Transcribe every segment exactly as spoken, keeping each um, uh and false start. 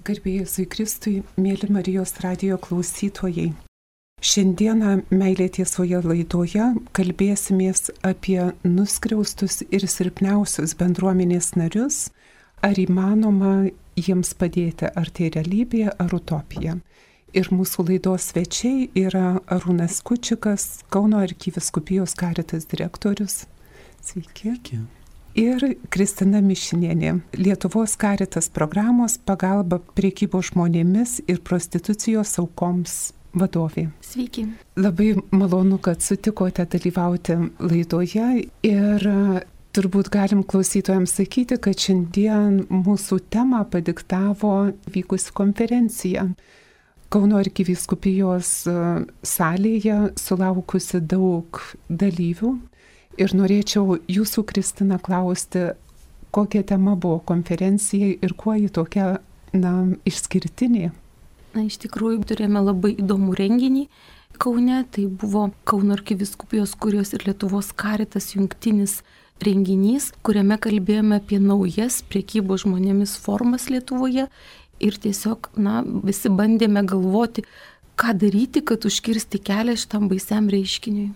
Garbė Jėzui Kristui, mėly Marijos radijo klausytojai. Šiandieną Meilė tiesoje laidoje kalbėsimės apie nuskriaustus ir silpniausius bendruomenės narius, ar įmanoma jiems padėti, ar tai realybė, ar utopija. Ir mūsų laidos svečiai yra Arūnas Kučikas, Kauno arkivyskupijos Caritas direktorius. Sveiki. Sveiki. Ir Kristina Mišinienė, Lietuvos Caritas programos pagalba prekybos žmonėmis ir prostitucijos aukoms vadovė. Sveiki. Labai malonu, kad sutikote dalyvauti laidoje ir turbūt galim klausytojams sakyti, kad šiandien mūsų temą padiktavo vykusi konferencija Kauno arkivyskupijos salėje, sulaukusi daug dalyvių. Ir norėčiau jūsų, Kristina, klausti, kokia tema buvo konferencijai ir kuo ji tokia, na, išskirtinė? Na, iš tikrųjų, turėjome labai įdomų renginį Kaune. Tai buvo Kauno arkivyskupijos kurijos ir Lietuvos Caritas jungtinis renginys, kuriame kalbėjome apie naujas prekybos žmonėmis formas Lietuvoje. Ir tiesiog, na, visi bandėme galvoti, ką daryti, kad užkirsti kelią šitam baisiam reiškiniui.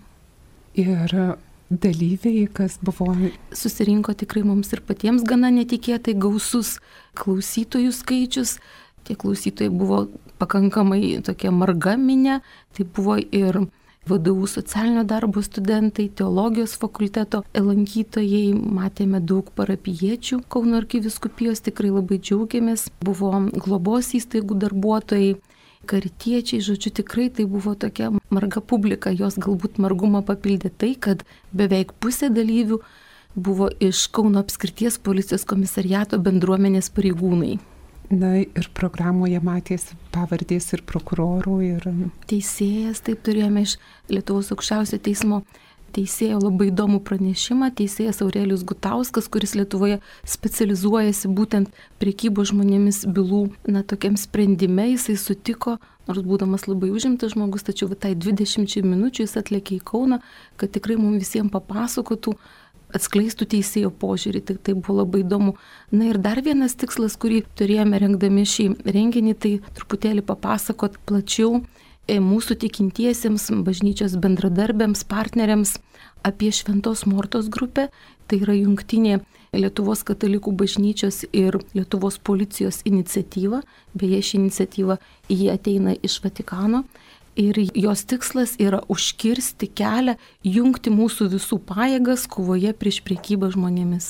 Ir dalyviai, kas buvo... Susirinko tikrai mums ir patiems gana netikėtai gausus klausytojų skaičius. Tie klausytojai buvo pakankamai tokia marga minė. Tai buvo ir V D U socialinio darbo studentai, teologijos fakulteto lankytojai. Matėme daug parapijiečių Kauno arkivyskupijos, tikrai labai džiaugiamės. Buvo globos įstaigų darbuotojai, karitiečiai, žodžiu, tikrai tai buvo tokia marga publika. Jos galbūt margumą papildė tai, kad beveik pusė dalyvių buvo iš Kauno apskrities policijos komisariato bendruomenės pareigūnai. Na ir programoje matėsi pavardės ir prokurorų, ir... Teisėjas, taip turėjome iš Lietuvos aukščiausio teismo teisėjo labai įdomų pranešimą. Teisėjas Aurelijus Gutauskas, kuris Lietuvoje specializuojasi būtent prekybos žmonėmis bylų, na, tokiam sprendime, jisai sutiko, nors būdamas labai užimtas žmogus, tačiau tai dvidešimčiai minučių jis atlėkė į Kauną, kad tikrai mums visiems papasakotų, atskleistų teisėjo požiūrį, tai, tai buvo labai įdomu. Na ir dar vienas tikslas, kurį turėjome rengdami šį renginį, tai truputėlį papasakot plačiau mūsų tikintiesiems, bažnyčios bendradarbiams, partneriams apie Šventos Mortos grupę. Tai yra jungtinė Lietuvos katalikų bažnyčios ir Lietuvos policijos iniciatyva. Beje, ši iniciatyva jį ateina iš Vatikano. Ir jos tikslas yra užkirsti kelią, jungti mūsų visų pajėgas kovoje prieš prekybą žmonėmis.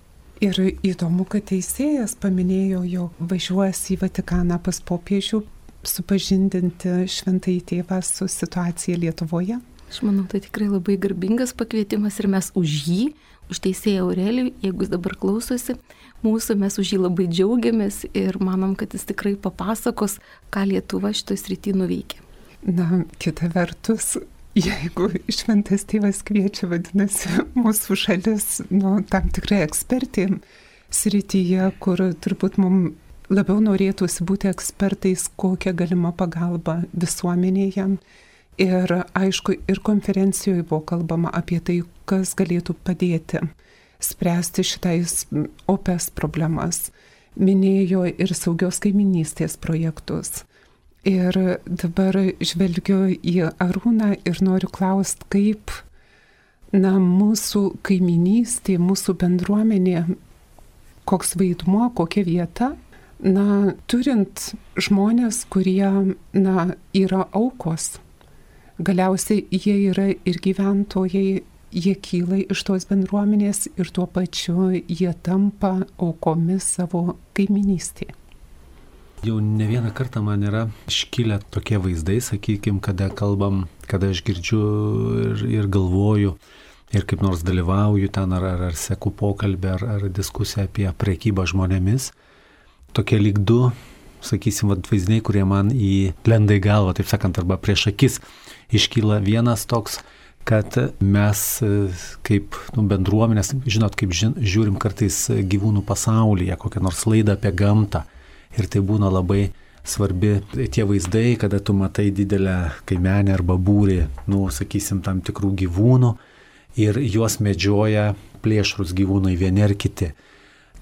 Ir įdomu, kad teisėjas paminėjo, jog važiuos į Vatikaną pas popiežių supažindinti šventąjį tėvą su situacija Lietuvoje. Aš manau, tai tikrai labai garbingas pakvietimas ir mes už jį, už teisėją Aurelijų, jeigu jis dabar klausosi mūsų, mes už jį labai džiaugiamės ir manom, kad jis tikrai papasakos, ką Lietuva šitoj srity nuveikė. Na, kita vertus, jeigu šventas tėvas kviečia, vadinasi, mūsų šalis, nu, tam tikrai ekspertė srityje, kur turbūt mums labiau norėtųsi būti ekspertais, kokia galima pagalba visuomenėje. Ir aišku, ir konferencijoje buvo kalbama apie tai, kas galėtų padėti spręsti šitais opes problemas. Minėjo ir saugios kaiminystės projektus. Ir dabar žvelgiu į Arūną ir noriu klausti, kaip, na, mūsų kaiminystė, mūsų bendruomenė, koks vaidmuo, kokia vieta, na, turint žmonės, kurie, na, yra aukos. Galiausiai jie yra ir gyventojai, jie kyla iš tos bendruomenės ir tuo pačiu jie tampa aukomis savo kaiminystėje. Jau ne vieną kartą man yra iškilę tokie vaizdai, sakykime, kada kalbam, kada aš girdžiu ir, ir galvoju, ir kaip nors dalyvauju ten, ar, ar, ar seku pokalbį, ar, ar diskusiją apie prekybą žmonėmis. Tokie lyg du, sakysim, vaizdiniai, kurie man į lenda į galvą, taip sakant, arba prieš akis iškyla vienas toks, kad mes kaip, nu, bendruomenės, žinot, kaip žin, žiūrim kartais gyvūnų pasaulyje, kokią nors laidą apie gamtą. Ir tai būna labai svarbi tie vaizdai, kada tu matai didelę kaimenę arba būrį, nu, sakysim, tam tikrų gyvūnų ir juos medžioja plėšrūs gyvūnai vieni ar kiti.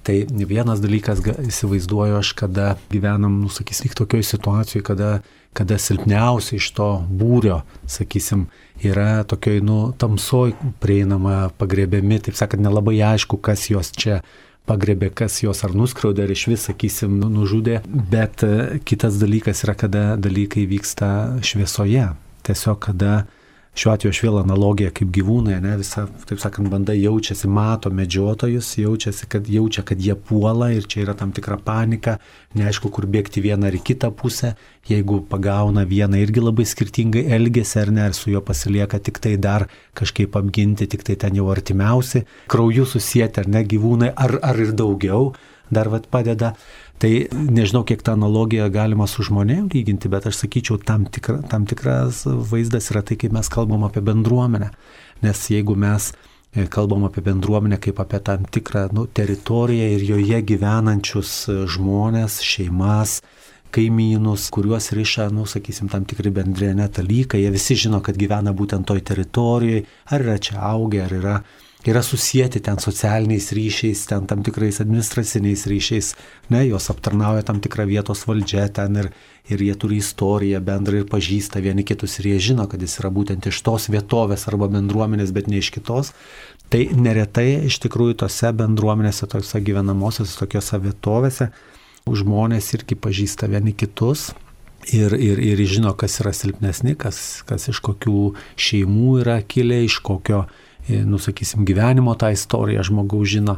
Tai vienas dalykas, įsivaizduoju aš, kada gyvenam, nu, sakysim, tokioj situacijoje, kada, kada silpniausiai iš to būrio, sakysim, yra tokioj, nu, tamsoj prieinama, pagrėbiami, taip sakant, nelabai aišku, kas jos čia pagrebė, kas jos ar nuskriaudė, ar iš vis, sakysim, nu, nužudė. Bet kitas dalykas yra, kada dalykai vyksta šviesoje. Tiesiog, kada šiuo atveju aš vėl analogiją kaip gyvūnai, ne, visa, taip sakant, banda jaučiasi, mato medžiotojus, jaučiasi, kad jaučia, kad jie puola ir čia yra tam tikra panika, neaišku, kur bėgti vieną ar į kitą pusę, jeigu pagauna vieną irgi labai skirtingai elgesi ar ne, ar su juo pasilieka tik tai dar kažkaip apginti, tik tai ten jau artimiausi, krauju susijęti ar ne gyvūnai, ar, ar ir daugiau dar vat padeda. Tai nežinau, kiek tą analogiją galima su žmonėm lyginti, bet aš sakyčiau, tam, tikra, tam tikras vaizdas yra tai, kaip mes kalbam apie bendruomenę. Nes jeigu mes kalbam apie bendruomenę kaip apie tam tikrą, nu, teritoriją ir joje gyvenančius žmonės, šeimas, kaimynus, kuriuos riša, nu, sakysim, tam tikri bendri dalykai, jie visi žino, kad gyvena būtent toj teritorijai, ar yra čia augę, ar yra yra susijęti ten socialiniais ryšiais, ten tam tikrais administraciniais ryšiais, ne, jos aptarnauja tam tikrą vietos valdžią ten ir, ir jie turi istoriją bendrą ir pažįsta vieni kitus ir jie žino, kad jis yra būtent iš tos vietovės arba bendruomenės, bet ne iš kitos. Tai neretai iš tikrųjų tose bendruomenėse, tose gyvenamosiose, tokiose vietovėse žmonės irgi pažįsta vieni kitus. Ir, ir, ir žino, kas yra silpnesni, kas, kas iš kokių šeimų yra kilę, iš kokio, nu, sakysim, gyvenimo tą istoriją žmogaus žino.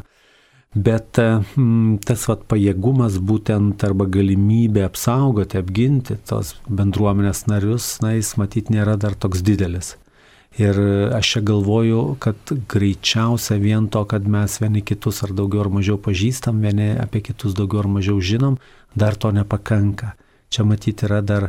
Bet mm, tas vat pajėgumas būtent arba galimybė apsaugoti, apginti tos bendruomenės narius, na, jis matyt nėra dar toks didelis. Ir aš čia galvoju, kad greičiausia vien to, kad mes vieni kitus ar daugiau ar mažiau pažįstam, vieni apie kitus daugiau ar mažiau žinom, dar to nepakanka. Čia matyti yra dar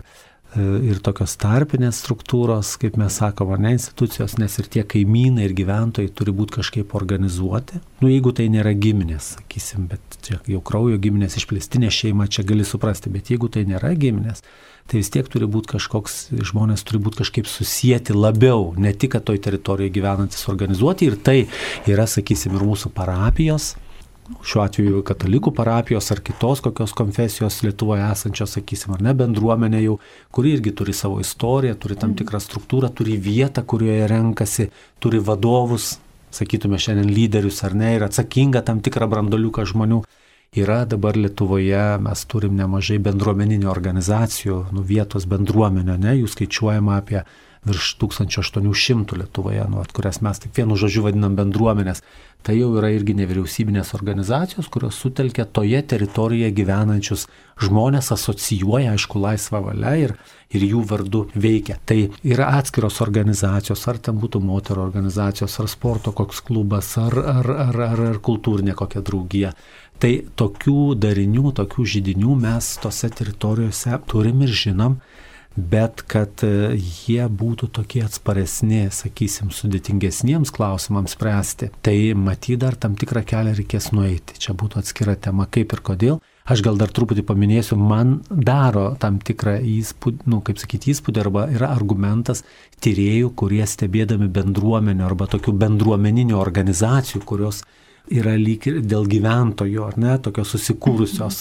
ir tokios tarpinės struktūros, kaip mes sakome, ne institucijos, nes ir tie kaimynai ir gyventojai turi būti kažkaip organizuoti. Nu, jeigu tai nėra giminės, sakysim, bet čia jau kraujo giminės, išplėstinė šeima, čia gali suprasti, bet jeigu tai nėra giminės, tai vis tiek turi būti kažkoks, žmonės turi būti kažkaip susijęti labiau, ne tik, kad toj teritorijoje gyvenantis organizuoti, ir tai yra, sakysim, ir mūsų parapijos, šiuo atveju katalikų parapijos ar kitos kokios konfesijos Lietuvoje esančios, sakysim, ar ne, bendruomenė jau, kuri irgi turi savo istoriją, turi tam tikrą struktūrą, turi vietą, kurioje renkasi, turi vadovus, sakytume šiandien lyderius ar ne, ir atsakinga tam tikrą brandoliuką žmonių. Yra dabar Lietuvoje, mes turim nemažai bendruomeninių organizacijų, nu, vietos bendruomenio, ne, jų skaičiuojama apie virš tūkstančio aštuonių šimtų Lietuvoje, nu, kurias mes tik vienu žodžiu vadinam bendruomenės. Tai jau yra irgi nevyriausybinės organizacijos, kurios sutelkia toje teritorijoje gyvenančius žmonės, asocijuoja, aišku, laisvą valią ir, ir jų vardu veikia. Tai yra atskiros organizacijos, ar ten būtų moterų organizacijos, ar sporto koks klubas, ar, ar, ar, ar, ar kultūrinė kokia draugija. Tai tokių darinių, tokių židinių mes tose teritorijose turim ir žinom, bet kad jie būtų tokie atsparesni, sakysim, sudėtingesniems klausimams spręsti, tai matyt dar tam tikrą kelią reikės nueiti. Čia būtų atskira tema, kaip ir kodėl. Aš gal dar truputį paminėsiu, man daro tam tikrą įspūdį, nu, kaip sakyti, įspūdį, arba yra argumentas tyrėjų, kurie stebėdami bendruomenę arba tokių bendruomeninių organizacijų, kurios yra lyg ir dėl gyventojų, ar ne, tokios susikūrusios,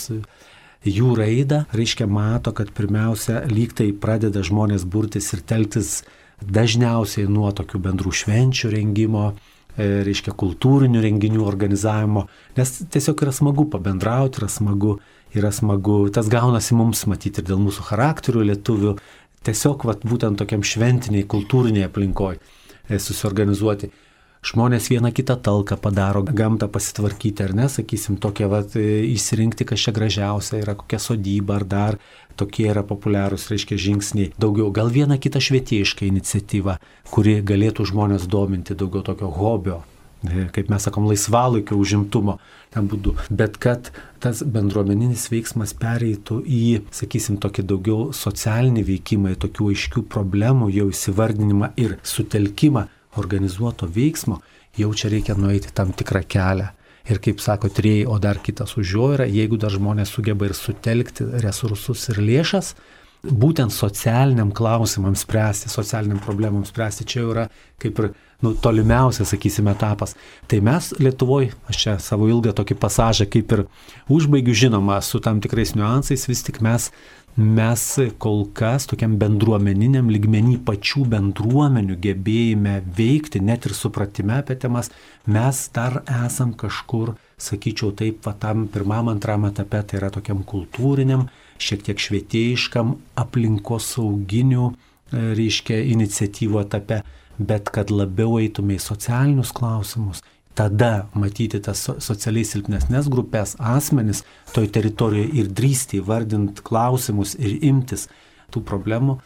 jų raidą, reiškia, mato, kad pirmiausia, lyg tai pradeda žmonės burtis ir telktis dažniausiai nuo tokių bendrų švenčių rengimo, reiškia, kultūrinių renginių organizavimo, nes tiesiog yra smagu pabendrauti, yra smagu, yra smagu, tas gaunasi mums matyti ir dėl mūsų charakterių lietuvių, tiesiog vat, būtent tokiam šventiniai, kultūriniai aplinkoj susiorganizuoti. Žmonės vieną kitą talką padaro, gamtą pasitvarkyti, ar ne, sakysim, tokie vat, įsirinkti, kas čia gražiausia yra, kokia sodyba, ar dar tokie yra populiarūs, reiškia, žingsniai. Daugiau, gal vieną kitą švietėjišką iniciatyvą, kuri galėtų žmonės dominti, daugiau tokio hobio, kaip mes sakom, laisvalaikio užimtumo ten būdu. Bet kad tas bendruomeninis veiksmas pereitų į, sakysim, tokį daugiau socialinį veikimą, į tokių aiškių problemų, jau įsivardinimą ir sutelkimą organizuoto veiksmo, jau čia reikia nueiti tam tikrą kelią. Ir kaip sako tyrėjai, o dar kitas už jo yra, jeigu dar žmonės sugeba ir sutelkti resursus ir lėšas, būtent socialiniam klausimams spręsti, socialiniam problemams spręsti, čia jau yra kaip ir nu, tolimiausias, sakysime, etapas. Tai mes Lietuvoje, aš čia savo ilgą tokį pasažą kaip ir užbaigiu, žinoma, su tam tikrais niuansais, vis tik mes, mes kol kas tokiam bendruomeniniam lygmenį pačių bendruomenių gebėjime veikti, net ir supratime apie temas, mes dar esam kažkur, sakyčiau taip, va tam pirmam, antram etape, tai yra tokiam kultūriniam, šiek tiek švietėjiškam, aplinkosauginių, reiškia, iniciatyvų etape, bet kad labiau eitume į socialinius klausimus, tada matyti tas socialiai silpnesnės grupės asmenis toj teritorijoje ir drįsti įvardinti klausimus ir imtis tų problemų,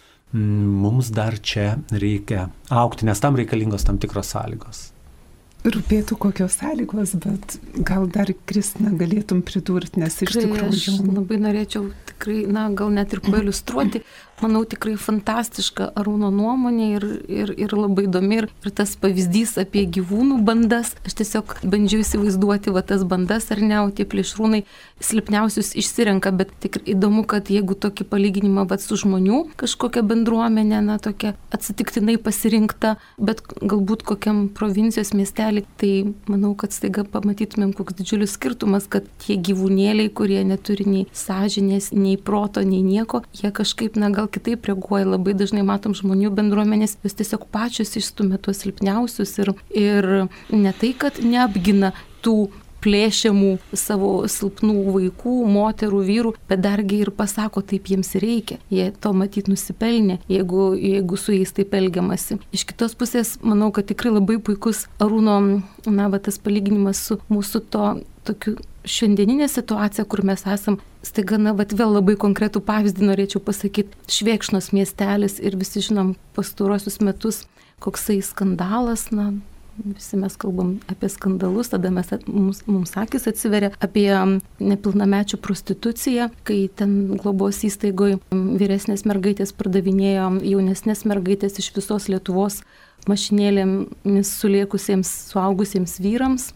mums dar čia reikia aukti, nes tam reikalingos tam tikros sąlygos. Rūpėtų kokios sąlygos, bet gal dar, Kristina, galėtum pridurti, nes iš tikrųjų... Aš labai norėčiau tikrai, na, gal net ir pailiustruoti, manau, tikrai fantastiška Arūno nuomonė ir, ir, ir labai įdomi. Ir, ir tas pavyzdys apie gyvūnų bandas, aš tiesiog bandžiau įsivaizduoti va tas bandas ar ne, o tie plėšrūnai silpniausius išsirenka, bet tikrai įdomu, kad jeigu tokį palyginimą va su žmonių, kažkokia bendruomenė, na, tokia atsitiktinai pasirinkta, bet galbūt kokiam provincijos miestelį, tai manau, kad staiga pamatytumėm, koks didžiulis skirtumas, kad tie gyvūnėliai, kurie neturi nei sąžinės, nei proto, nei nieko, jie kažkaip, na, gal kitaip reaguoja. Labai dažnai matom žmonių bendruomenės, jos tiesiog pačios išstumia tuos silpniausius ir, ir ne tai, kad neapgina tų plėšiamų savo silpnų vaikų, moterų, vyrų, bet dargi ir pasako, taip jiems reikia. Jie to matyt nusipelnė, jeigu, jeigu su jais taip elgiamasi. Iš kitos pusės, manau, kad tikrai labai puikus Arūno, na, va, tas palyginimas su mūsų to tokiu šiandieninė situacija, kur mes esam, staiga, na, vat vėl labai konkretų pavyzdį norėčiau pasakyti, Švėkšnos miestelis ir visi žinom pastaruosius metus, koksai skandalas, na, visi mes kalbam apie skandalus, tada mes, mums, mums akis atsiveria apie nepilnamečių prostituciją, kai ten globos įstaigoje vyresnės mergaitės pardavinėjo jaunesnės mergaitės iš visos Lietuvos mašinėlėmis suliekusiems suaugusiems vyrams.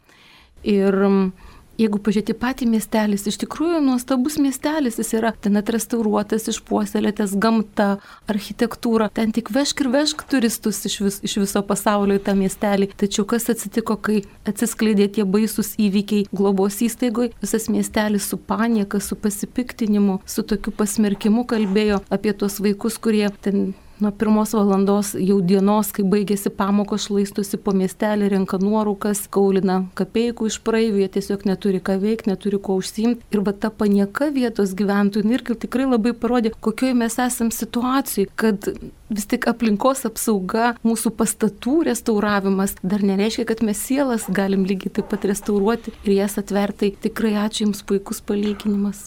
Ir jeigu pažiūrėti patį miestelis, iš tikrųjų nuostabus miestelis, jis yra ten atrestauruotas, išpuoselėtas, gamta, architektūra, ten tik vežk ir vežk turistus iš, vis, iš viso pasaulio į tą miestelį. Tačiau kas atsitiko, kai atsiskleidė tie baisus įvykiai globos įstaigoje, visas miestelis su panieka, su pasipiktinimu, su tokiu pasmerkimu kalbėjo apie tuos vaikus, kurie ten nuo pirmos valandos jau dienos, kai baigėsi pamokos, šlaistosi po miestelį, renka nuorūkas, kaulina kapeikų iš praeivių, jie tiesiog neturi ką veikti, neturi ko užsiimti. Ir va ta panieka vietos gyventojų irgi tikrai labai parodė, kokioje mes esam situacijai, kad vis tik aplinkos apsauga, mūsų pastatų restauravimas dar nereiškia, kad mes sielas galim lygiai taip pat restauruoti ir jas atverti. Tikrai ačiū Jums, puikus palyginimas.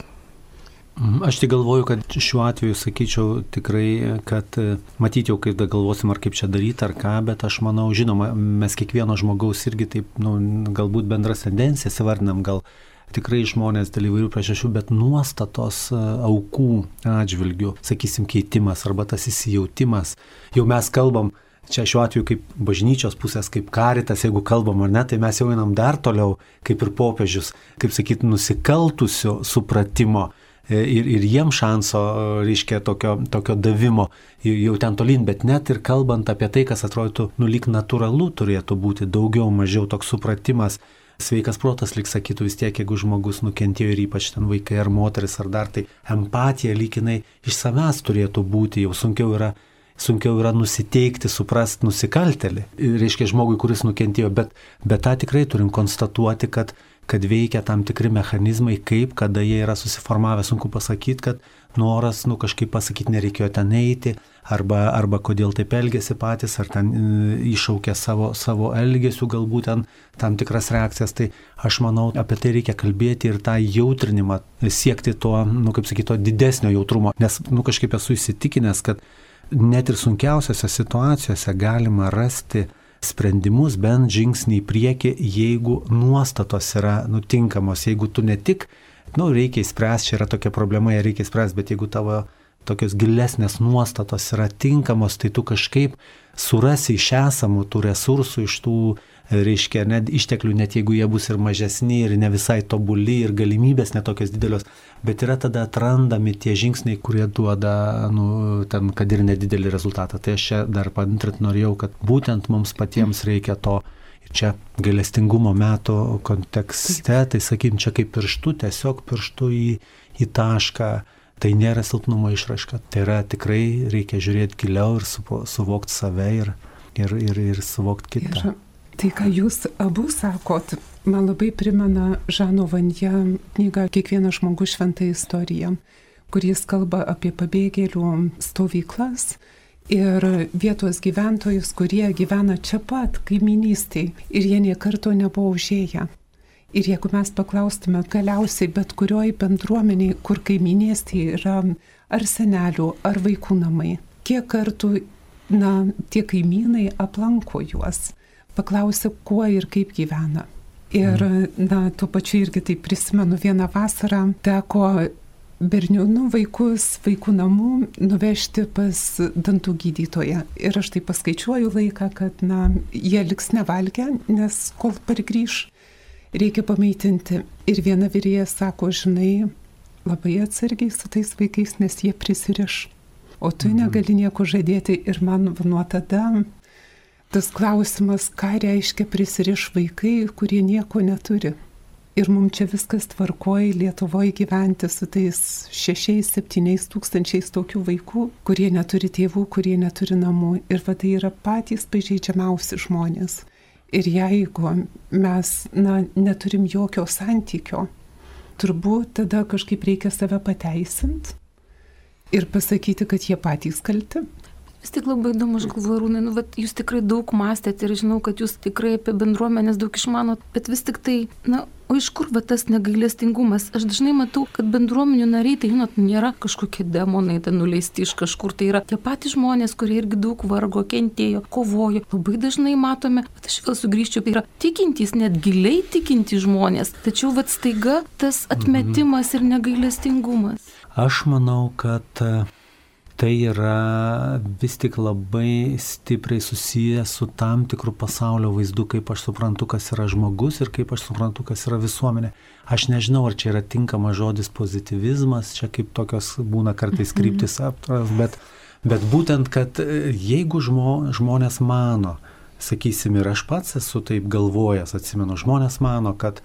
Aš tik galvoju, kad šiuo atveju sakyčiau tikrai, kad matyti jau, kaip da galvosim, ar kaip čia daryti, ar ką, bet aš manau, žinoma, mes kiekvieno žmogaus irgi taip, nu, galbūt bendras tendencijas įvardinam, gal tikrai žmonės dėl įvairių priežasčių, bet nuostatos aukų atžvilgių, sakysim, keitimas arba tas įsijautimas. Jau mes kalbam, čia šiuo atveju kaip bažnyčios pusės, kaip karitas, jeigu kalbam ar ne, tai mes jau einam dar toliau, kaip ir popiežius, kaip sakyti, nusikaltusio supratimo. Ir, ir jiem šanso, reiškia, tokio, tokio davimo jau ten tolyn, bet net ir kalbant apie tai, kas atrodytų, nu, lyg natūralu turėtų būti, daugiau, mažiau toks supratimas, sveikas protas, lyg sakytų vis tiek, jeigu žmogus nukentėjo ir ypač ten vaikai ar moteris ar dar, tai empatija lyginai iš savęs turėtų būti, jau sunkiau yra, sunkiau yra nusiteikti, suprasti nusikaltelį, reiškia žmogui, kuris nukentėjo, bet, bet tą tikrai turim konstatuoti, kad kad veikia tam tikri mechanizmai, kaip, kada jie yra susiformavę, sunku pasakyti, kad noras, nu, kažkaip pasakyti, nereikėjo ten eiti, arba, arba kodėl taip elgėsi patys, ar ten e, iššaukė savo, savo elgesių, galbūt ten tam tikras reakcijas, tai aš manau, apie tai reikia kalbėti ir tą jautrinimą, siekti to, nu, kaip sakyti, to didesnio jautrumo, nes, nu, kažkaip esu įsitikinęs, kad net ir sunkiausiose situacijose galima rasti sprendimus, bent žingsnį į priekį, jeigu nuostatos yra nutinkamos, jeigu tu ne tik, nu, reikia įspręsti, čia yra tokia problema, ją reikia įspręsti, bet jeigu tavo tokios gilesnės nuostatos yra tinkamos, tai tu kažkaip surasi iš esamų tų resursų, iš tų, reiškia, net išteklių, net jeigu jie bus ir mažesni, ir ne visai tobuli, ir galimybės netokios didelios, bet yra tada atrandami tie žingsniai, kurie duoda, nu, ten, kad ir nedidelį rezultatą. Tai aš čia dar paantrinti norėjau, kad būtent mums patiems reikia to. Ir čia gailestingumo metų kontekste, tai sakykim, čia kaip pirštu, tiesiog pirštu į, į tašką, tai nėra silpnumo išraiška. Tai yra tikrai reikia žiūrėti giliau ir supo, suvokti save ir, ir, ir, ir suvokti kitą. Ir tai, ką jūs abu sakot, man labai primena Žano Vanje knygą Kiekvienas žmogus šventa istorija, kur jis kalba apie pabėgėlių stovyklas ir vietos gyventojus, kurie gyvena čia pat, kaiminystėj, ir jie nė karto nebuvo užėję. Ir jeigu mes paklaustume galiausiai bet kurioj bendruomeniai, kur kaiminystėj yra ar senelių, ar vaikų namai, kiek kartų, na, tie kaimynai aplanko juos, paklausia, kuo ir kaip gyvena. Ir, na, tuo pačiu irgi tai prisimenu, vieną vasarą teko berniūnų vaikus, vaikų namų nuvežti pas dantų gydytoją. Ir aš tai paskaičiuoju laiką, kad, na, jie liks nevalgę, nes kol pargrįš, reikia pamaitinti. Ir viena vyrėja sako, žinai, labai atsargiai su tais vaikais, nes jie prisiriš. O tu mhm. negali nieko žadėti. Ir man nuo tada tas klausimas, ką reiškia prisiriš vaikai, kurie nieko neturi. Ir mums čia viskas tvarkoja Lietuvoje gyventi su tais šešiais, septyniais tūkstančiais tokių vaikų, kurie neturi tėvų, kurie neturi namų. Ir va tai yra patys pažeidžiamiausi žmonės. Ir jeigu mes, na, neturim jokio santykio, turbūt tada kažkaip reikia save pateisinti ir pasakyti, kad jie patys kalti. Vis tik labai įdomu, aš galvoju, Arūnai, nu, vat, jūs tikrai daug mąstėte ir žinau, kad jūs tikrai apie bendruomenės daug išmanot, bet vis tik tai, na, o iš kur va tas negailestingumas? Aš dažnai matau, kad bendruomenių nariai, tai, žinot, nėra kažkokie demonai, tai nuleisti iš kažkur, tai yra tie patys žmonės, kurie irgi daug vargo, kentėjo, kovojo. Labai dažnai matome, bet aš vėl sugrįžčiau, tai yra tikintys, net giliai tikintys žmonės, tačiau vat staiga tas atmetimas ir negailestingumas. Aš manau, kad tai yra vis tik labai stipriai susijęs su tam tikru pasaulio vaizdu, kaip aš suprantu, kas yra žmogus ir kaip aš suprantu, kas yra visuomenė. Aš nežinau, ar čia yra tinkamas žodis pozityvizmas, čia kaip tokios būna kartais kryptis aptras, bet, bet būtent, kad jeigu žmo, žmonės mano, sakysim, ir aš pats esu taip galvojęs, atsimenu, žmonės mano, kad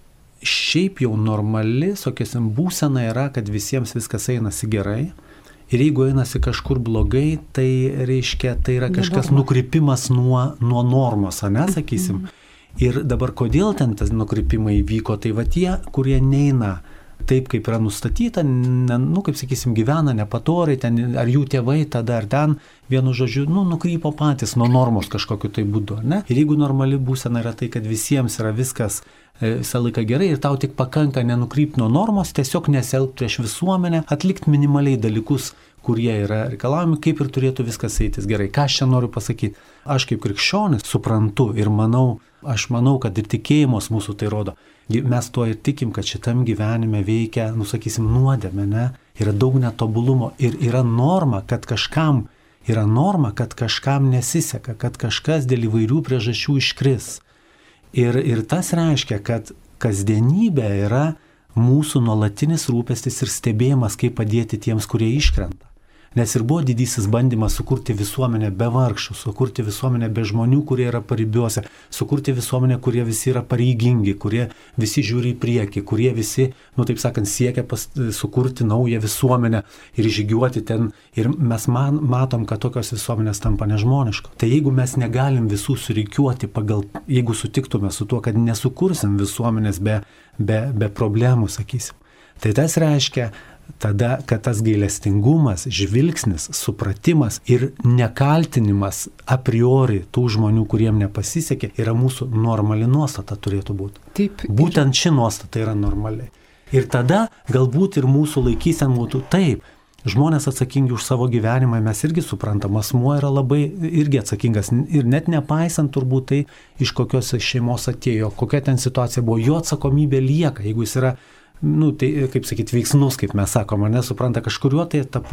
šiaip jau normali, sakysim, būsena yra, kad visiems viskas einasi gerai. Ir jeigu einasi kažkur blogai, tai reiškia, tai yra kažkas nukrypimas nuo, nuo normos, ane, sakysim. Ir dabar kodėl ten tas nukrypimai įvyko, tai va tie, kurie neina taip, kaip yra nustatyta, ne, nu, kaip sakysim, gyvena nepatoriai, ten, ar jų tėvai tada ar ten, vienu žodžiu, nu, nukrypo patys nuo normos kažkokiu tai būdu, ne? Ir jeigu normali būsena yra tai, kad visiems yra viskas visą laiką gerai ir tau tik pakanka nenukrypti nuo normos, tiesiog nesielgti prieš visuomenę, atlikti minimaliai dalykus, kurie yra reikalavimi, kaip ir turėtų viskas eitis gerai. Ką aš čia noriu pasakyti? Aš kaip krikščionis suprantu ir manau, aš manau, kad ir tikėjimas mūsų tai rodo. Mes tuo ir tikim, kad šitam gyvenime veikia, nusakysim, nuodėmė, ne? Yra daug netobulumo ir yra norma, kad kažkam, yra norma, kad kažkam nesiseka, kad kažkas dėl įvairių priežasčių iškris. Ir, ir tas reiškia, kad kasdienybė yra mūsų nuolatinis rūpestis ir stebėjimas, kaip padėti tiems, kurie iškrenta. Nes ir buvo didysis bandymas sukurti visuomenę be vargšų, sukurti visuomenę be žmonių, kurie yra paribiuose, sukurti visuomenę, kurie visi yra pareigingi, kurie visi žiūri į priekį, kurie visi, nu taip sakant, siekia pas, sukurti naują visuomenę ir žygiuoti ten. Ir mes man, matom, kad tokios visuomenės tampa nežmoniškos. Tai jeigu mes negalim visų surikiuoti pagal, jeigu sutiktume su tuo, kad nesukursim visuomenės be, be, be problemų, sakysim, tai tas reiškia, tada, kad tas gailestingumas, žvilgsnis, supratimas ir nekaltinimas a priori tų žmonių, kuriem nepasisekė, yra mūsų normali nuostata turėtų būti. Taip, būtent ši nuostata yra normali. Ir tada galbūt ir mūsų laikysena būtų taip. Žmonės atsakingi už savo gyvenimą, mes irgi suprantam, asmuo yra labai irgi atsakingas ir net nepaisant turbūt tai, iš kokios šeimos atėjo, kokia ten situacija buvo, jo atsakomybė lieka, jeigu jis yra, nu, tai, kaip sakyti, veiksnus, kaip mes sakome, nesupranta kažkuriuo tai etapu,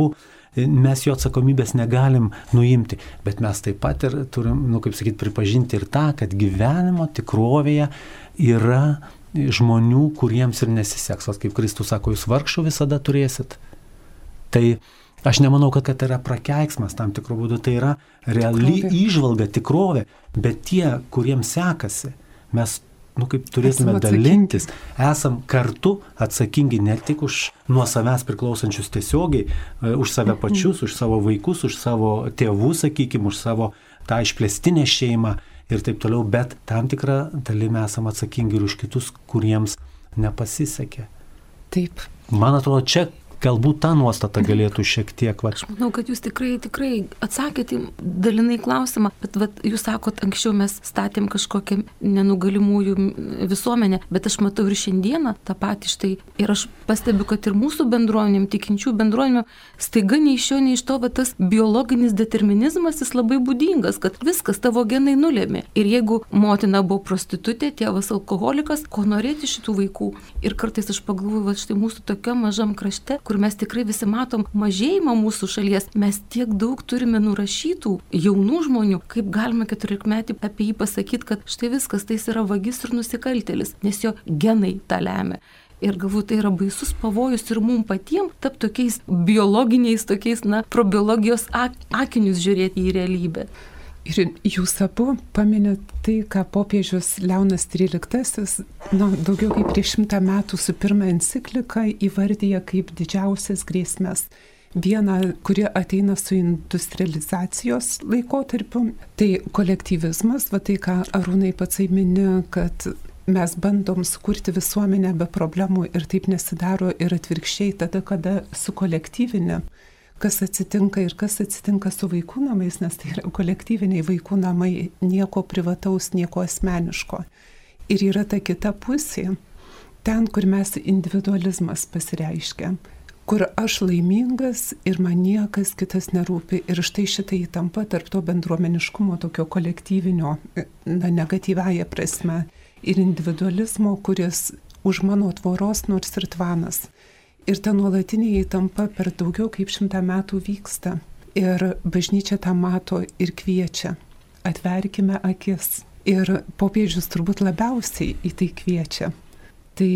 mes jo atsakomybės negalim nuimti, bet mes taip pat ir turim, nu, kaip sakyti, pripažinti ir tą, kad gyvenimo tikrovėje yra žmonių, kuriems ir nesiseks. Kaip Kristus sako, jūs vargšų visada turėsit. Tai aš nemanau, kad tai yra prakeiksmas tam tikrų būdų, tai yra reali įžvalga, tikrovė, bet tie, kuriems sekasi, mes, nu, kaip turėtume dalintis, esam kartu atsakingi ne tik už nuo savęs priklausančius tiesiogiai, už save pačius, už savo vaikus, už savo tėvus, sakykime, už savo tą išplėstinę šeimą ir taip toliau, bet tam tikrą dalimi esam atsakingi ir už kitus, kuriems nepasisekė. Taip. Man atrodo, čia galbūt tą nuostatą galėtų šiek tiek. Va. Aš manau, kad jūs tikrai, tikrai atsakėte dalinai klausimą, bet va, jūs sakot, anksčiau mes statėm kažkokią nenugalimųjų visuomenę, bet aš matau ir šiandieną tą patį štai. Ir aš pastebiu, kad ir mūsų bendruomenėm, tikinčių bendruomenėm, staiga nei iš jo, nei iš to, va, tas biologinis determinizmas, jis labai būdingas, kad viskas tavo genai nulėmė. Ir jeigu motina buvo prostitutė, tėvas alkoholikas, ko norėti šitų vaikų. Ir kartais aš pagalvoju, va, štai mūsų tokia mažam krašte, kur mes tikrai visi matom mažėjimą mūsų šalies, mes tiek daug turime nurašytų jaunų žmonių, kaip galime keturiolikmetį apie jį pasakyti, kad štai viskas, tai jis yra vagis ir nusikaltėlis, nes jo genai tą lemia. Ir galbūt tai yra baisus pavojus ir mums patiems tapti tokiais biologiniais, tokiais, na, pro biologijos ak- akinius žiūrėti į realybę. Ir jūs abu paminėt tai, ką popiežius Leonas tryliktasis, nu, daugiau kaip prieš šimtą metų su pirma enciklika įvardyja kaip didžiausias grėsmes. Viena, kuri ateina su industrializacijos laikotarpiu, tai kolektyvizmas, va tai, ką Arūnai pats mini, kad mes bandom sukurti visuomenę be problemų ir taip nesidaro ir atvirkščiai tada, kada sukolektyvinė. Kas atsitinka ir kas atsitinka su vaikų namais, nes tai yra kolektyviniai vaikų namai, nieko privataus, nieko asmeniško. Ir yra ta kita pusė, ten, kur mes individualizmas pasireiškia, kur aš laimingas ir man niekas kitas nerūpi. Ir štai šitą įtampa tarp to bendruomeniškumo, tokio kolektyvinio, na, negatyvąją prasme, ir individualizmo, kuris už mano tvoros nors ir tvanas. Ir ta nuolatinė įtampa per daugiau kaip šimtą metų vyksta. Ir bažnyčia tą mato ir kviečia. Atverkime akis. Ir popiežius turbūt labiausiai į tai kviečia. Tai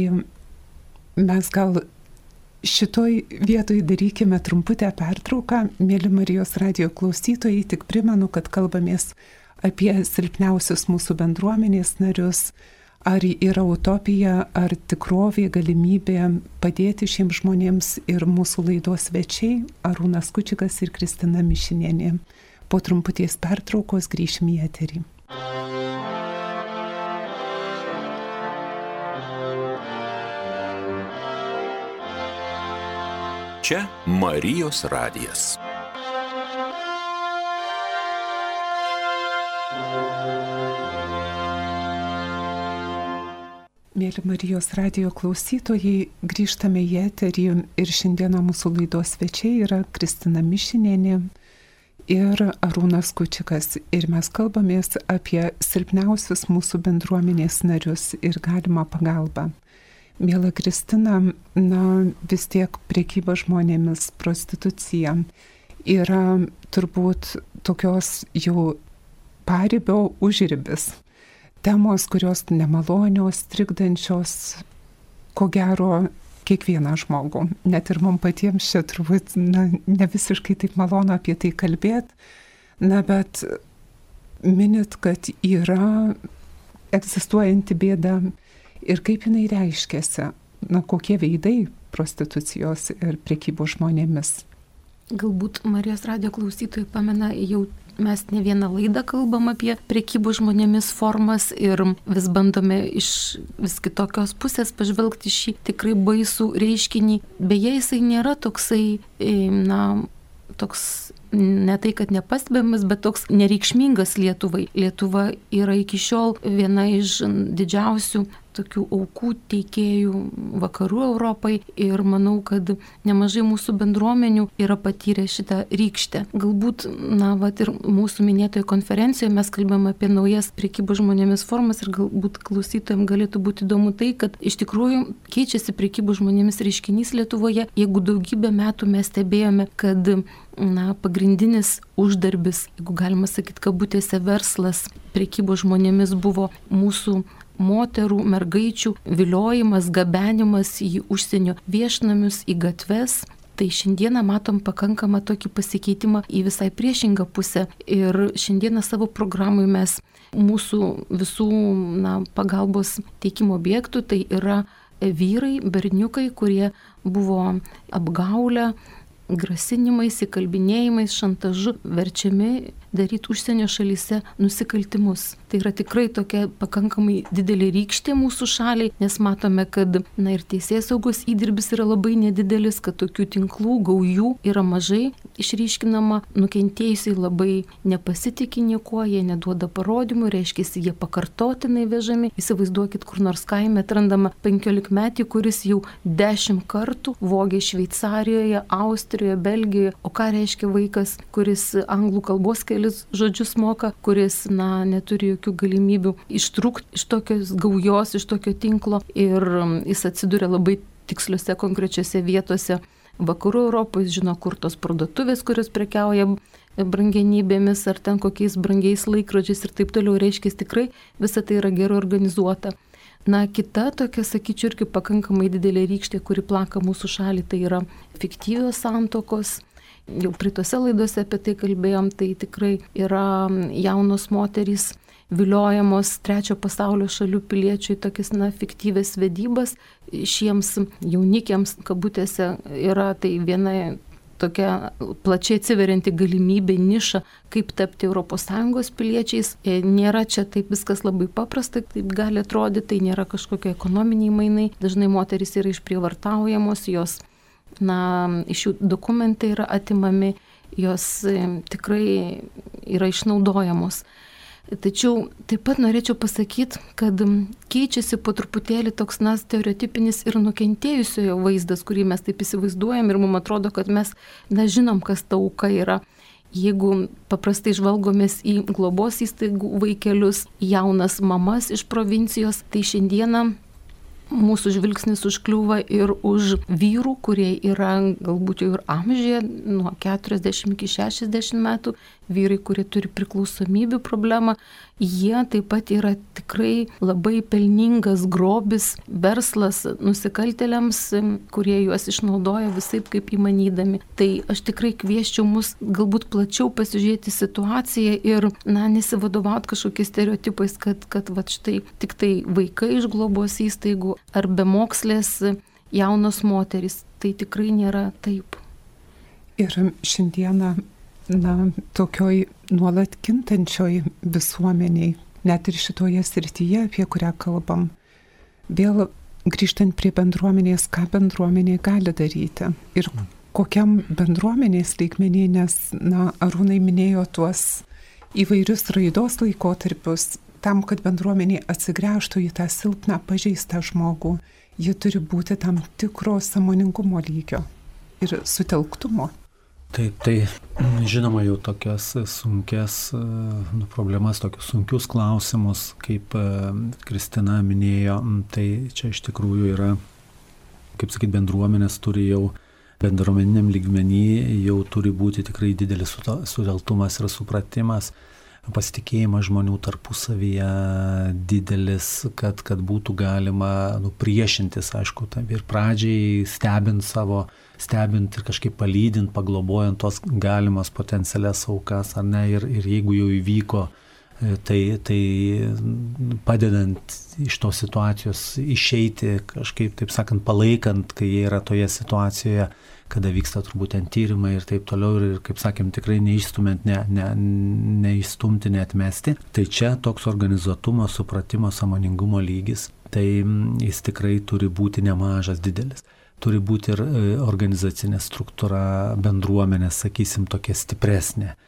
mes gal šitoj vietoj darykime trumputę pertrauką. Mėly Marijos radijo klausytojai, tik primenu, kad kalbamės apie silpniausius mūsų bendruomenės narius. Ar yra utopija, ar tikrovė, galimybė padėti šiems žmonėms ir mūsų laidos svečiai Arūnas Kučikas ir Kristina Mišinienė. Po trumputės pertraukos grįšim į eterį. Čia Marijos radijas. Mėly Marijos radijo klausytojai, grįžtame į eterį ir šiandieną mūsų laidos svečiai yra Kristina Mišinienė ir Arūnas Kučikas. Ir mes kalbamės apie silpniausius mūsų bendruomenės narius ir galimą pagalbą. Mėla Kristina, na, vis tiek prekyba žmonėmis, prostitucija yra turbūt tokios jau paribio užribis. Temos, kurios nemalonios, trikdančios, ko gero, kiekvieną žmogų. Net ir mums patiems čia turbūt, na, ne visiškai taip malonu apie tai kalbėti. Na, bet minit, kad yra egzistuojanti bėda ir kaip jinai reiškiasi, na, kokie veidai prostitucijos ir prekybos žmonėmis. Galbūt Marijos radijo klausytojai pamena, jau mes ne vieną laidą kalbam apie prekybos žmonėmis formas ir vis bandome iš vis kitokios pusės pažvelgti šį tikrai baisų reiškinį. Beje, jisai nėra toksai, na, toks ne tai, kad nepastebimas, bet toks nereikšmingas Lietuvai. Lietuva yra iki šiol viena iš didžiausių tokių aukų teikėjų vakarų Europai ir manau, kad nemažai mūsų bendruomenių yra patyrę šitą rykštę. Galbūt, na, vat ir mūsų minėtoje konferencijoje mes kalbėjome apie naujas prekybos žmonėmis formas ir galbūt klausytojams galėtų būti įdomu tai, kad iš tikrųjų keičiasi prekybos žmonėmis reiškinys Lietuvoje. Jeigu daugybę metų mes stebėjome, kad na, pagrindinis uždarbis, jeigu galima sakyti, kabutėse verslas prekybos žmonėmis buvo mūsų moterų, mergaičių viliojimas, gabenimas į užsienio viešnamius, į gatves, tai šiandieną matom pakankamą tokį pasikeitimą į visai priešingą pusę. Ir šiandieną savo programai mes mūsų visų na, pagalbos teikimo objektų tai yra vyrai, berniukai, kurie buvo apgaulę, grasinimais, įkalbinėjimais, šantažu verčiami daryti užsienio šalyse nusikaltimus. Tai yra tikrai tokia pakankamai didelė rykštė mūsų šaliai, nes matome, kad na, ir teisėsaugos įdirbis yra labai nedidelis, kad tokių tinklų, gaujų yra mažai išryškinama, nukentėjusiai labai nepasitikė niekuo, jie neduoda parodymų, reiškia, jie pakartotinai vežami. Įsivaizduokit, kur nors kaime atrandama penkiolikmetį, kuris jau dešimt kartų vogė Šveicarijoje, Austrijoje, Belgijoje. O ką reiškia vaikas, kuris anglų kalbos kelis žodžius moka, kuris na, neturi jokių galimybių ištrūkti iš tokios gaujos, iš tokio tinklo ir jis atsiduria labai tiksliuose konkrečiose vietose vakarų Europos, žino, kur tos parduotuvės, kurios prekiauja brangenybėmis ar ten kokiais brangiais laikrodžiais ir taip toliau, reiškia, tikrai visa tai yra gerai organizuota. Na, kita tokia, sakyčiau, irgi pakankamai didelė rykštė, kuri plaka mūsų šalį, tai yra fiktyvios santuokos. Jau praeitose laidose apie tai kalbėjom, tai tikrai yra jaunos moterys viliojamos trečio pasaulio šalių piliečių į tokias na, fiktyvės vedybas. Šiems jaunikiams, kabutėse, yra tai viena tokia plačiai atsiverianti galimybė, niša, kaip tapti Europos Sąjungos piliečiais. Nėra čia taip viskas labai paprasta, taip gali atrodyti, tai nėra kažkokie ekonominiai mainai. Dažnai moterys yra išprievartaujamos, jos na, iš jų dokumentai yra atimami, jos tikrai yra išnaudojamos. Tačiau taip pat norėčiau pasakyti, kad keičiasi po truputėlį toks na, stereotipinis ir nukentėjusiojo vaizdas, kurį mes taip įsivaizduojam ir mums atrodo, kad mes na, žinom, kas ta auka yra. Jeigu paprastai žvalgomės į globos įstaigų vaikelius, jaunas mamas iš provincijos, tai šiandieną mūsų žvilgsnis užkliūva ir už vyrų, kurie yra galbūt jau ir amžiuje, nuo keturiasdešimt iki šešiasdešimt metų, vyrai, kurie turi priklausomybių problemą, jie taip pat yra tikrai labai pelningas grobis, verslas nusikaltėliams, kurie juos išnaudoja visaip kaip įmanydami. Tai aš tikrai kvieščiau mus galbūt plačiau pasižiūrėti situaciją ir na, nesivadovauti kažkokiais stereotipais, kad, kad va, štai tik tai vaikai iš globos įstaigų ar bemokslės jaunos moterys. Tai tikrai nėra taip. Ir šiandieną na, tokioj nuolat kintančioj visuomeniai, net ir šitoje srityje, apie kurią kalbam, vėl grįžtant prie bendruomenės, ką bendruomenė gali daryti ir kokiam bendruomenės lygmenį, nes na, Arūnai minėjo tuos įvairius raidos laikotarpius, tam, kad bendruomenė atsigręžtų į tą silpną, pažeistą žmogų, ji turi būti tam tikro sąmoningumo lygio ir sutelktumo. Taip, tai žinoma jau tokias sunkias nu, problemas, tokius sunkius klausimus, kaip Kristina minėjo, tai čia iš tikrųjų yra, kaip sakyt, bendruomenės turi jau, bendruomeniniam lygmenį jau turi būti tikrai didelis sutelktumas ir supratimas, pasitikėjimas žmonių tarpusavyje didelis, kad, kad būtų galima nu, priešintis, aišku, ir pradžiai stebint savo, stebint ir kažkaip palydint, paglobojant tos galimas potencialias aukas, ar ne, ir, ir jeigu jau įvyko, tai, tai padedant iš tos situacijos išeiti, kažkaip, taip sakant, palaikant, kai jie yra toje situacijoje, kada vyksta turbūt ten tyrimai ir taip toliau, ir, kaip sakėm, tikrai neišstumint, ne, ne, neįstumti, neatmesti. Tai čia toks organizuotumo, supratimo, sąmoningumo lygis, tai jis tikrai turi būti nemažas, didelis. Turi būti ir organizacinė struktūra, bendruomenė, sakysim, tokia stipresnė.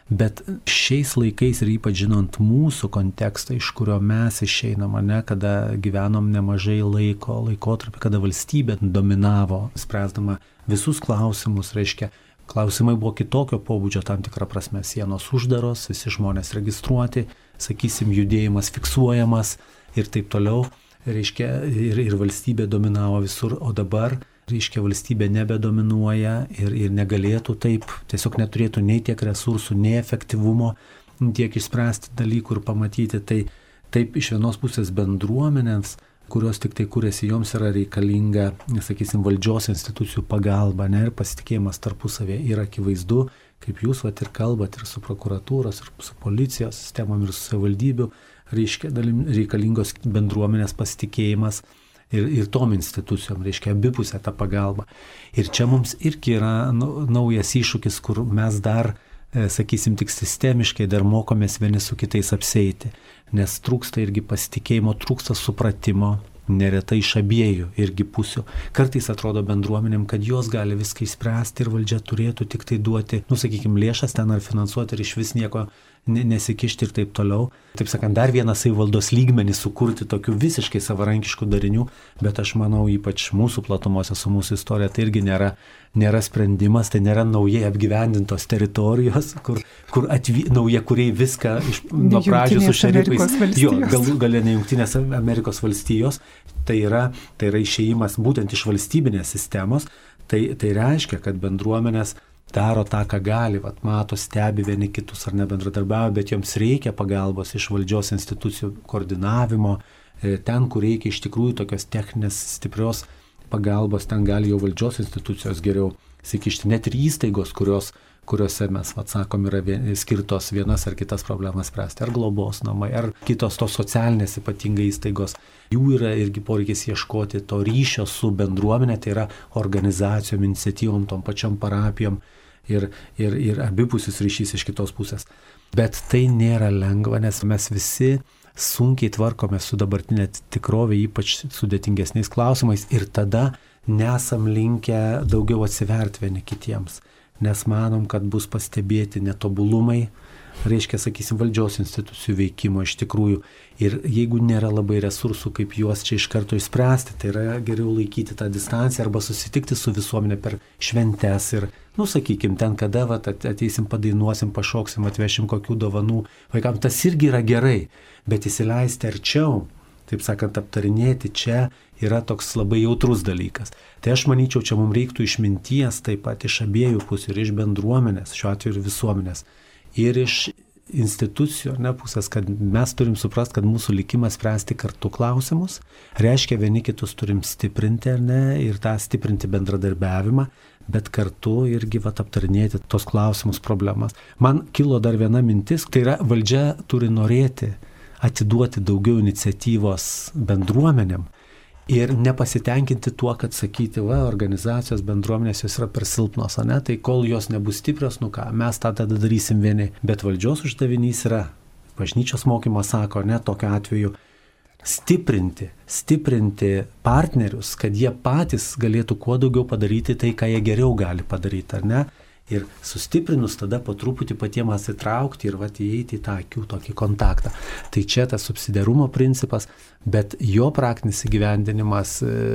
Bet šiais laikais ir ypač žinant mūsų kontekstą, iš kurio mes išeinam, ne, kada gyvenom nemažai laiko, laikotarpį, kada valstybė dominavo, spręsdama visus klausimus, reiškia, klausimai buvo kitokio pobūdžio tam tikrą prasme, sienos uždaros, visi žmonės registruoti, sakysim, judėjimas fiksuojamas ir taip toliau, reiškia, ir, ir valstybė dominavo visur, o dabar reiškia, valstybė nebedominuoja ir, ir negalėtų taip, tiesiog neturėtų nei tiek resursų, nei efektyvumo, tiek išspręsti dalykų ir pamatyti. Tai taip iš vienos pusės bendruomenėms, kurios tik tai kūrėsi, joms yra reikalinga, sakysim, valdžios institucijų pagalba, ne, ir pasitikėjimas tarpusavėje yra akivaizdu, kaip jūs vat ir kalbat, ir su prokuratūros, ir su policijos sistemom, ir su savivaldybių, reiškia, reikalingos bendruomenės pasitikėjimas. Ir, ir tom institucijom, reiškia, abipusę tą pagalbą. Ir čia mums irgi yra nu, naujas iššūkis, kur mes dar, e, sakysim, tik sistemiškai dar mokomės vieni su kitais apseiti, nes trūksta irgi pasitikėjimo, trūksta supratimo, neretai iš abiejų irgi pusių. Kartais atrodo bendruomenėm, kad jos gali viską išspręsti ir valdžia turėtų tik tai duoti, nu, sakykim, lėšas ten ar finansuoti ir iš vis nieko nesikišti ir taip toliau. Taip sakant, dar vieną savivaldos lygmenį sukurti tokių visiškai savarankiškų darinių, bet aš manau, ypač mūsų platumose su mūsų istorija, tai irgi nėra, nėra sprendimas, tai nėra naujai apgyvendintos teritorijos, kur, kur atvy, nauja kuriai viską iš, nuo pradžių su šerifais, jo, galų gale ne Jungtinės Amerikos valstijos, tai yra, tai yra išėjimas būtent iš valstybinės sistemos, tai, tai reiškia, kad bendruomenės daro tą, ką gali, vat, mato, stebi vieni kitus ar nebendradarbiauja, bet joms reikia pagalbos iš valdžios institucijų koordinavimo, ten, kur reikia iš tikrųjų tokios techninės stiprios pagalbos, ten gali jau valdžios institucijos geriau įsikišti, net ir įstaigos, kurios, kuriuose mes, vat, sakom, yra vien, skirtos vienas ar kitas problemas spręsti, ar globos namai, ar kitos tos socialinės ypatingai įstaigos, jų yra irgi poreikis ieškoti to ryšio su bendruomenė, tai yra organizacijom, iniciatyvom, tom pačiom parapijom, Ir, ir, ir abipusis ryšys iš kitos pusės. Bet tai nėra lengva, nes mes visi sunkiai tvarkome su dabartinė tikrovė, ypač sudėtingesniais klausimais, ir tada nesam linkę daugiau atsiverti vieni kitiems, nes manom, kad bus pastebėti netobulumai, reiškia, sakysim, valdžios institucijų veikimo iš tikrųjų. Ir jeigu nėra labai resursų, kaip juos čia iš karto išspręsti, tai yra geriau laikyti tą distanciją arba susitikti su visuomenė per šventes ir, nu, sakykim, ten kada va, ateisim, padainuosim, pašoksim, atvešim kokių dovanų vaikams, tas irgi yra gerai, bet įsileisti arčiau, taip sakant, aptarinėti čia yra toks labai jautrus dalykas. Tai aš manyčiau, čia mums reiktų išminties taip pat iš abiejų pusių, ir iš bendruomenės, šiuo atveju ir visuomenės, ir iš institucijų, ne, pusės, kad mes turim suprasti, kad mūsų likimas spręsti kartu klausimus, reiškia vieni kitus turim stiprinti, ar ne, ir tą stiprinti bendradarbiavimą, bet kartu irgi vat, aptarinėti tos klausimus, problemas. Man kilo dar viena mintis, tai yra valdžia turi norėti atiduoti daugiau iniciatyvos bendruomenėm ir nepasitenkinti tuo, kad sakyti, va, organizacijos, bendruomenės jos yra per silpnos, ne? Tai kol jos nebus stiprios, nu ką, mes tą tada darysim vieni. Bet valdžios uždavinys yra, bažnyčios mokymas sako, ne, tokiu atveju, stiprinti, stiprinti partnerius, kad jie patys galėtų kuo daugiau padaryti tai, ką jie geriau gali padaryti, ar ne? Ir sustiprinus tada po truputį patiems atsitraukti ir vat, įeiti į tą akių tokį kontaktą. Tai čia tas subsidiarumo principas, bet jo praktinis įgyvendinimas,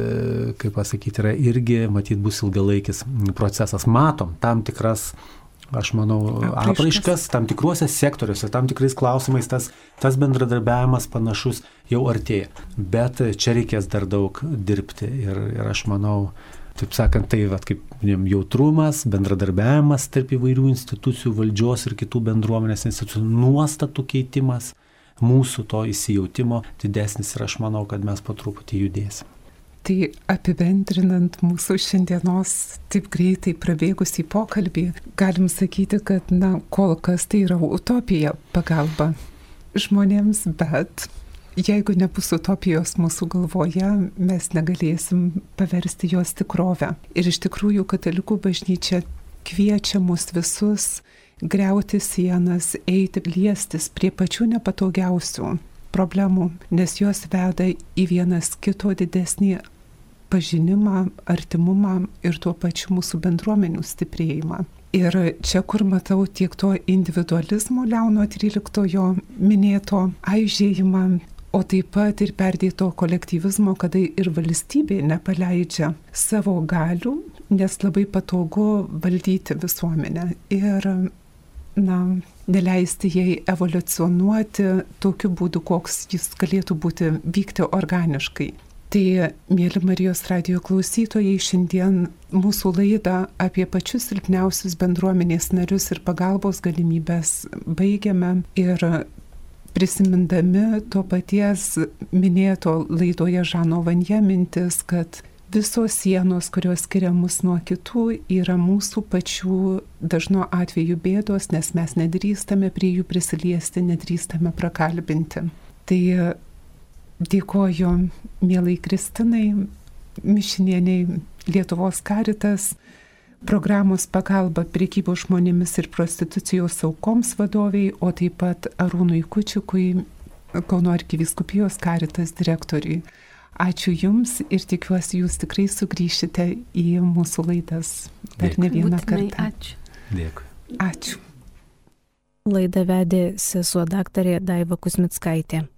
kaip pasakyti, yra irgi, matyt, bus ilgalaikis procesas. Matom tam tikras, aš manau, apraiškas, tam tikruose sektoriuose, tam tikrais klausimais tas, tas bendradarbiavimas panašus jau artėja. Bet čia reikės dar daug dirbti ir, ir aš manau, taip sakant, tai vat, kaip jautrumas, bendradarbiavimas tarp įvairių institucijų, valdžios ir kitų bendruomenės institucijų, nuostatų keitimas, mūsų to įsijautimo didesnis ir aš manau, kad mes po truputį judėsim. Tai apibendrinant mūsų šiandienos taip greitai prabėgusį pokalbį, galim sakyti, kad na, kol kas tai yra utopija pagalba žmonėms, bet jeigu nebus utopijos mūsų galvoje, mes negalėsim paversti jos tikrovę. Ir iš tikrųjų katalikų bažnyčia kviečia mus visus griauti sienas, eiti, liestis prie pačių nepatogiausių problemų, nes jos veda į vienas kito didesnį pažinimą, artimumą ir tuo pačiu mūsų bendruomenių stiprėjimą. Ir čia, kur matau tiek to individualizmo Leono tryliktojo minėto aižėjimą, o taip pat ir perdėto kolektyvizmo, kada ir valstybė nepaleidžia savo galių, nes labai patogu valdyti visuomenę ir, na, neleisti jai evoliucionuoti tokiu būdu, koks jis galėtų būti, vykti organiškai. Tai, mėly Marijos radijo klausytojai, šiandien mūsų laidą apie pačius silpniausius bendruomenės narius ir pagalbos galimybės baigiame ir prisimindami to paties minėto laidoje Žano Vanje mintis, kad visos sienos, kurios skiria mus nuo kitų, yra mūsų pačių dažno atveju bėdos, nes mes nedrįstame prie jų prisiliesti, nedrįstame prakalbinti. Tai dėkoju mielai Kristinai Mišinieniai, Lietuvos Caritas, programos pagalba prekybos žmonėmis ir prostitucijos aukoms vadoviai, o taip pat Arūnui Kučiukui, Kauno arkivyskupijos Caritas direktoriui. Ačiū Jums ir tikiuosi, Jūs tikrai sugrįšite į mūsų laidas dar ne vieną kartą. Ačiū. Dėkui. Ačiū. Laidą vedė sesuo daktarė Daiva Kuzmickaitė.